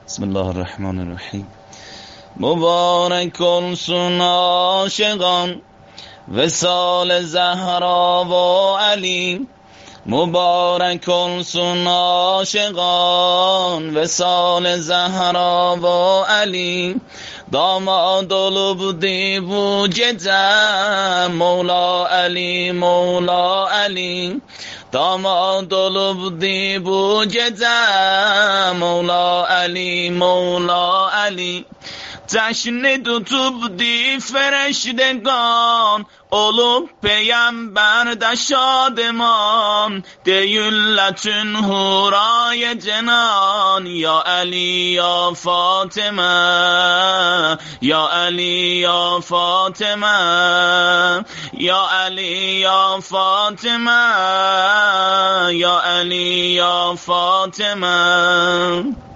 بسم الله الرحمن الرحیم. مبارک السن عاشقان وصال زهرا و علی، مبارک السن عاشقان وصال زهرا و علی، داماد لبدی وجدم مولا علی مولا علی، داماد لبدی وجدم مولا علی مولا علی. جشن tutup فرشتگان olup peygamber şademan, deyülletün huraya cenan, ya Ali ya Fatıma, ya Ali ya Fatıma, ya Ali ya Fatıma, ya Ali ya Fatıma.